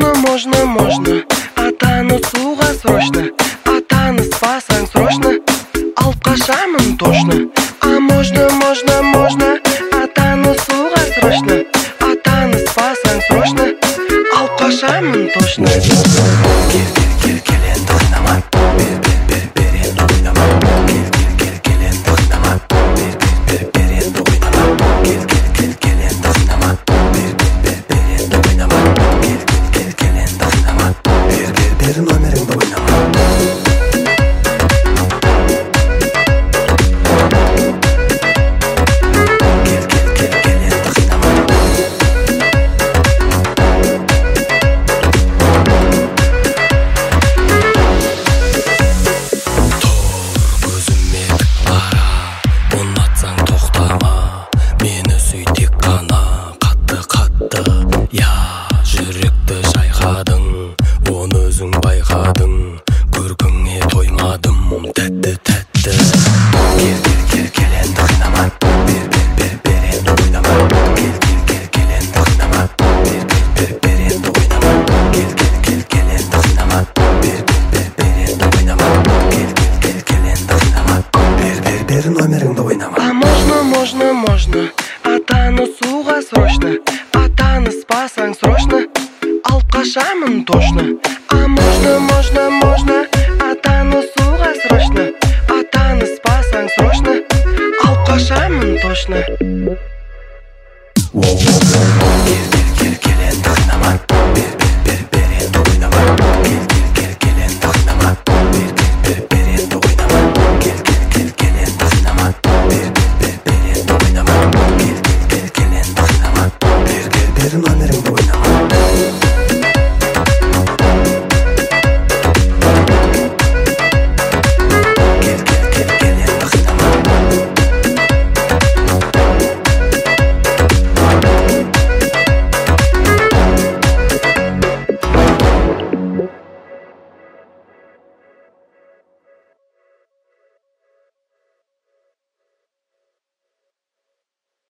можно атанысуға срочно, атаныспасаң срочно, алып қашамын точно. А можно атанысуға срочно, атаныспасаң срочно, алып қашамын точно. Кел енді ойнама, бер енді ойнама. Кел енді ойнама, бер енді ойнама. Кел енді ойнама, бер енді ойнама. Кел енді ойнама, бер номеріңді ойнама. Жүректі шайқадың, оны өзің байқадың, көркіңе тоймадым, тәтті. Кел енді ойнама, бер енді ойнама. Кел енді ойнама, бер енді ойнама. Кел енді ойнама, бер енді ойнама. Кел енді ойнама, бер номеріңді ойнама. А можно атанысуға срочно, атаныспасаң срочно, алып қашамын точно. А можно атанысуға срочно, атаныспасаң срочно, алып қашамын точно. Кел енді ойнама, бер енді ойнама. Кел енді ойнама, бер енді ойнама. Кел енді ойнама, бер енді ойнама. Кел енді ойнама, бер номер